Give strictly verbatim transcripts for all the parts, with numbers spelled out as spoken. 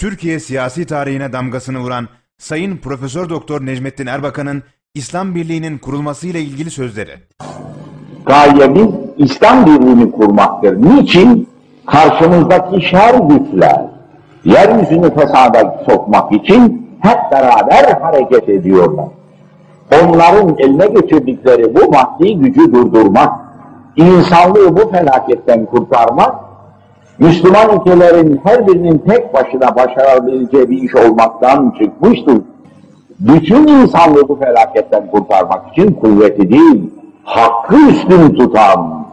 Türkiye siyasi tarihine damgasını vuran Sayın Profesör Doktor Necmettin Erbakan'ın İslam Birliği'nin kurulmasıyla ilgili sözleri. Gayemiz İslam Birliği'ni kurmaktır. Niçin? Karşımızdaki şer güçler yeryüzünü fesada sokmak için hep beraber hareket ediyorlar. Onların eline geçirdikleri bu maddi gücü durdurmak, insanlığı bu felaketten kurtarmak, Müslüman ülkelerin her birinin tek başına başarabileceği bir iş olmaktan çıkmıştır. Bütün insanlığı bu felaketten kurtarmak için kuvveti değil, hakkı üstün tutan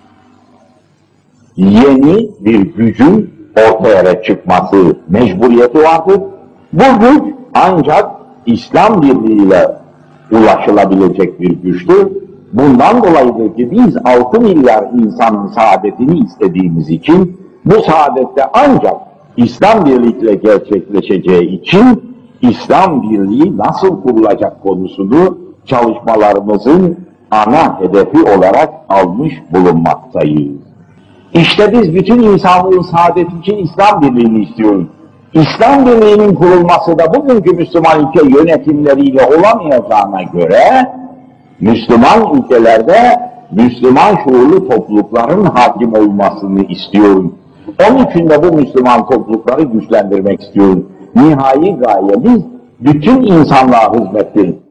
yeni bir gücün ortaya çıkması mecburiyeti vardır. Bu güç ancak İslam Birliği'yle ulaşılabilecek bir güçtür. Bundan dolayıdır ki biz altı milyar insanın saadetini istediğimiz için bu saadette ancak İslam Birliği'yle gerçekleşeceği için İslam Birliği nasıl kurulacak konusunu çalışmalarımızın ana hedefi olarak almış bulunmaktayız. İşte biz bütün insanlığın saadeti için İslam Birliği'ni istiyoruz. İslam Birliği'nin kurulması da bugünkü Müslüman ülke yönetimleriyle olamayacağına göre Müslüman ülkelerde Müslüman şuurlu toplulukların hakim olmasını istiyoruz. Onun için de bu Müslüman toplulukları güçlendirmek istiyoruz. Nihai gayemiz bütün insanlığa hizmettir.